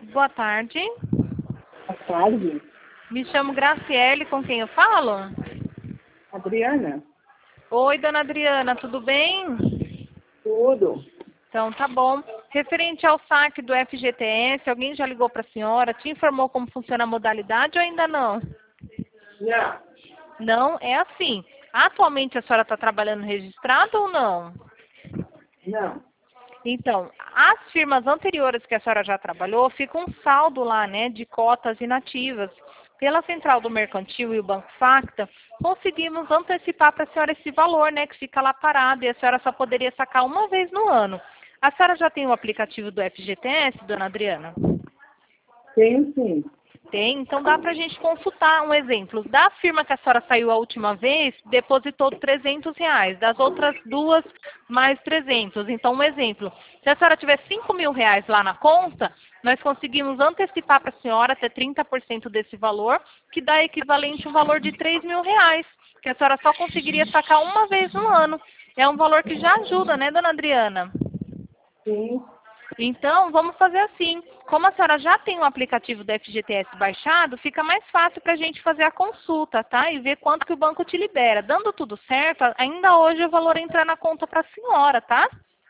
Boa tarde. Boa tarde. Me chamo Graciele, com quem eu falo? Adriana? Oi, dona Adriana, tudo bem? Tudo. Então, tá bom. Referente ao saque do FGTS, alguém já ligou para a senhora? Te informou como funciona a modalidade ou ainda não? Não. Não, é assim. Atualmente a senhora está trabalhando registrado ou não? Não. Então, as firmas anteriores que a senhora já trabalhou, fica um saldo lá, né, de cotas inativas. Pela Central do Mercantil e o Banco Facta, conseguimos antecipar para a senhora esse valor, né, que fica lá parado e a senhora só poderia sacar uma vez no ano. A senhora já tem o aplicativo do FGTS, dona Adriana? Tenho sim. Tem, então dá para a gente consultar um exemplo. Da firma que a senhora saiu a última vez, depositou R$ 300. Das outras duas, mais 300. Então, um exemplo. Se a senhora tiver R$ 5.000 lá na conta, nós conseguimos antecipar para a senhora até 30% desse valor, que dá equivalente a um valor de R$ 3.000, que a senhora só conseguiria sacar uma vez no ano. É um valor que já ajuda, né, dona Adriana? Sim. Então, vamos fazer assim. Como a senhora já tem o aplicativo do FGTS baixado, fica mais fácil para a gente fazer a consulta, tá? E ver quanto que o banco te libera. Dando tudo certo, ainda hoje o valor entra na conta para a senhora, tá?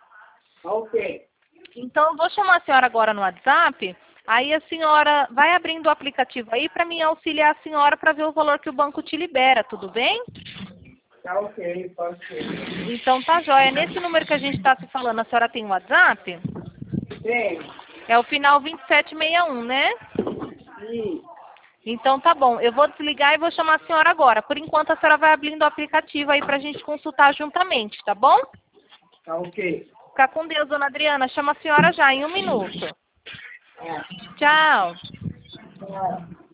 Ok. Então, eu vou chamar a senhora agora no WhatsApp. Aí a senhora vai abrindo o aplicativo aí para mim auxiliar a senhora para ver o valor que o banco te libera, tudo bem? Tá ok, pode ser. Então tá jóia. Nesse número que a gente está se falando, a senhora tem WhatsApp? Tenho. É o final 2761, né? Sim. Então tá bom, eu vou desligar e vou chamar a senhora agora. Por enquanto a senhora vai abrindo o aplicativo aí pra gente consultar juntamente, tá bom? Tá ok. Fica com Deus, dona Adriana. Chama a senhora já em 1 minuto. É. Tchau. Tá.